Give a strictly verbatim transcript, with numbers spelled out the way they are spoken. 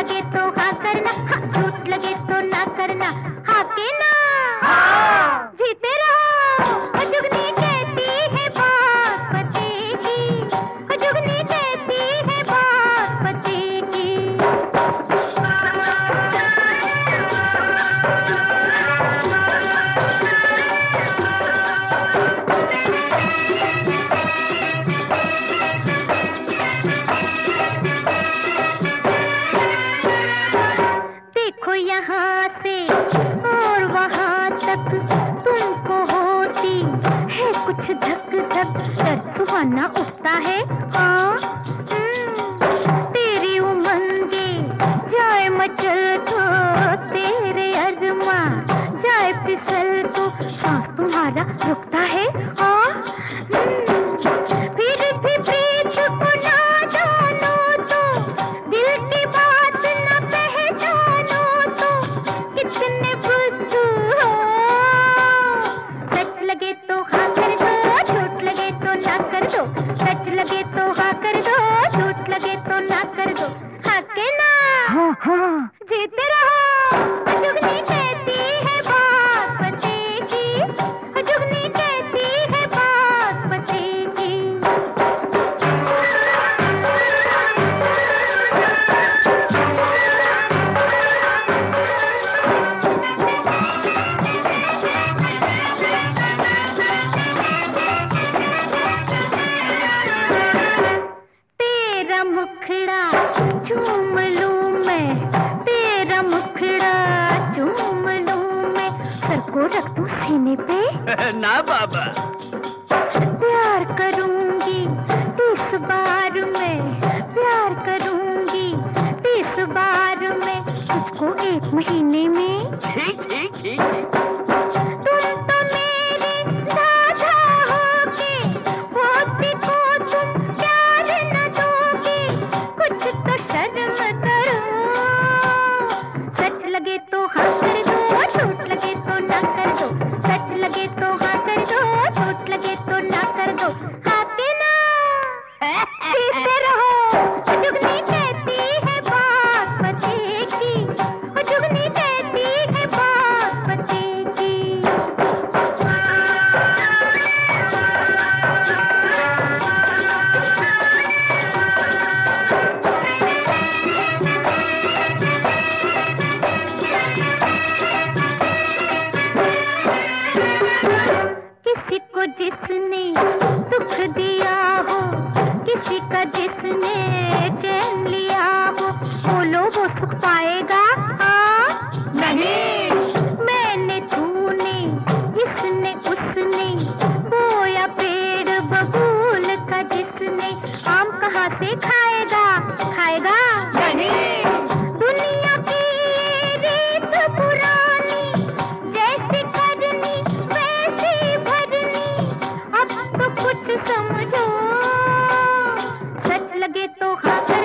लगे तो हाँ करना, हाँ झूठ लगे तो ना करना, हाँ के ना हाँ। जीते रहो। जुगनी कहती है बात पते की, जुगनी कहती है बात पते की। देखो यहाँ से और वहाँ तक तुमको होती है कुछ धक धक, डर सुहाना उठता है हाँ। हम्म, तेरी उमंगे जाए मचल तो, तेरे अरमा जाए फिसल तो, सांस तुम्हारा रुकता है हाँ। हम्म, फिर भी प्रीत को ना जानो तो, दिल की बात न पहचानो तो, कितने बुद्धू हो। सच लगे तो हाँ कर दो, झूठ लगे तो ना कर दो। सच लगे तो हाँ कर दो, झूठ लगे तो ना कर दो, हाँ के ना हाँ हाँ। जीते रहो। जुगनी कहती है बात पते की, जुगनी कहती है बात पते की। तेरा मुखड़ा चूम लूं मैं, तेरा मुखड़ा चूम लूं मैं, सर को रख दूं सीने पे। ना बाबा। प्यार करूंगी तीस बार में, प्यार करूंगी तीस बार में, तुझको एक महीने में। ठीक ठीक ठीक ठीक। तुम तो मेरे दादा होगे, पोती को तुम प्यार न दोगे, कुछ तो शर्म करो। सच लगे तो हाँ कर दो, झूठ लगे तो ना कर दो। सच लगे तो हाँ कर दो, झूठ लगे तो ना कर दो, हाँ के ना जीते रहो। जुगनी कहती है बात पते की, जुगनी कहती है बात पते की। किसी को जिसने दुख दिया हो, किसी का जिसने चैन लिया हो, बोलो वो सुख पाएगा हाँ नहीं। मैंने तूने इसने उसने बोया पेड़ बबूल का जिसने, आम कहाँ से खाएगा खाएगा नहीं। दुनिया की ये रीत पुरानी, जैसी करनी वैसी भरनी, अब तो कुछ समझो। सच लगे तो हाँ